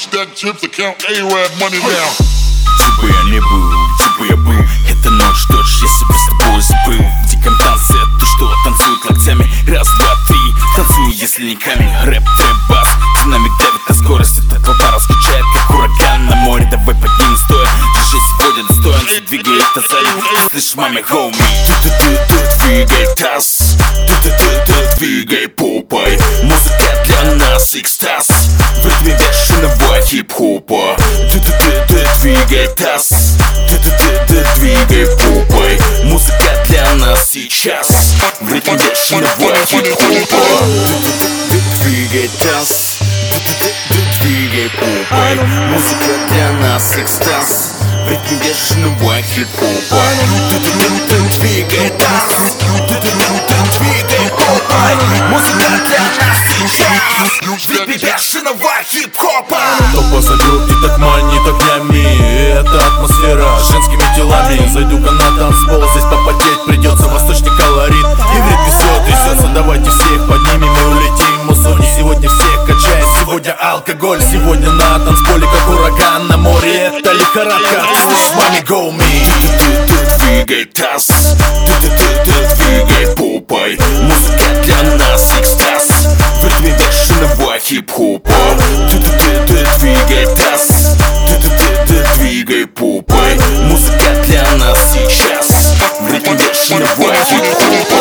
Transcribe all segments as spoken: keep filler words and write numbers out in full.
stack chips and count A-Rap money now. Где бы я ни был, где бы я был, эта ночь дождь, я себя с тобой забыл. В диком танце то, что танцует локтями. Раз, два, три, танцую, если не камень. Рэп, трэп, бас, динамик давит на скорость. Эта толпа раскачает, как ураган на море. Давай поднимем стоя, диджей сегодня достоин. Все двигает тазами, ты слышишь, маме, хоуми. Двигай таз, двигай попой. Музыка для нас, экстаз. В ритме бешеного хип-хопа. Двигай таз, двигай попой. Музыка для нас сейчас. В ритме бешеного хип-хопа. Двигай таз, двигай попой. Музыка для нас экстаз. В ритме бешеного хип-хопа. Двигай таз, двигай попой. Музыка для нас сейчас. В ритме бешеного хип-хопа. Толпа зовет не так манит огнями. Это атмосфера женскими телами. Зайду-ка на танцпол, здесь попотеть придется. Восточный колорит и в ритме все трясется. Давайте всех поднимем и улетим в мусоне. Сегодня всех качает, сегодня алкоголь. Сегодня на танцполе как ураган на море. Это лихорадка, ты слышишь, маме, go me. Двигай таз, двигай попой. Музыка для нас экстаз. В ритме бешеного хип-хопа. Двигай таз, двигай попой. Музыка для нас сейчас. В ритме бешеного хип-хопа.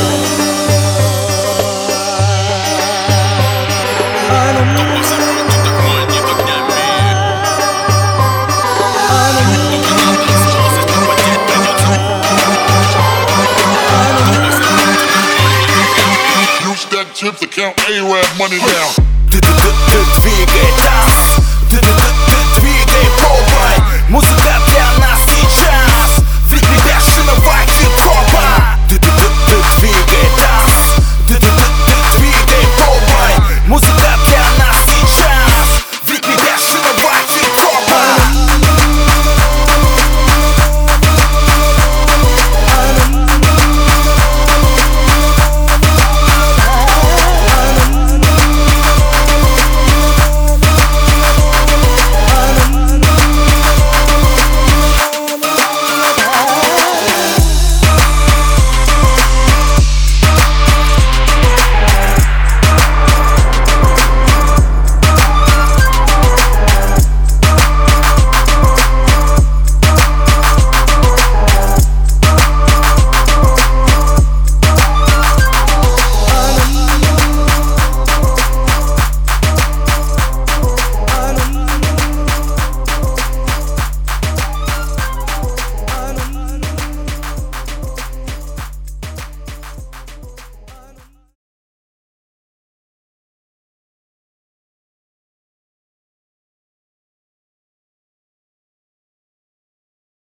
Chips and count A-Rap money now. Двигай таз, двигай попой. Музыка